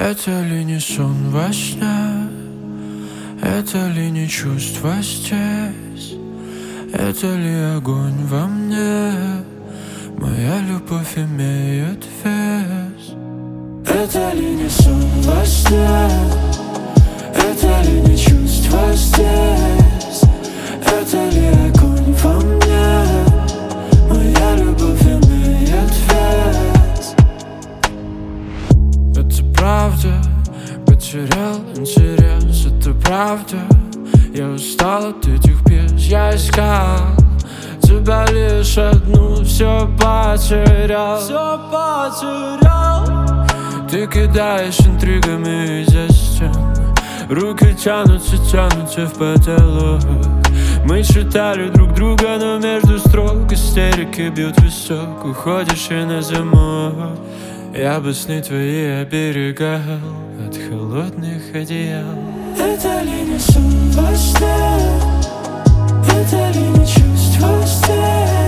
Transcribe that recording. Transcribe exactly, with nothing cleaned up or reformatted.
Это ли не сон во сне? Это ли не чувство здесь? Это ли огонь во мне? Моя любовь имеет вес. Это ли не сон во сне? Это ли не чувство здесь? Это ли огонь во мне? Моя любовь имеет вес. Это правда, потерял интерес. Это правда, я устал от этих пьес. Я искал тебя лишь одну, все потерял, все потерял. Ты кидаешь интригами из-за стен, руки тянутся, тянутся в потолок. Мы читали друг друга, но между строк истерики бьют висок. Уходишь и на замок. Я бы сны твои оберегал от холодных одеял. Это ли не сон во сне? Это ли не чувство здесь?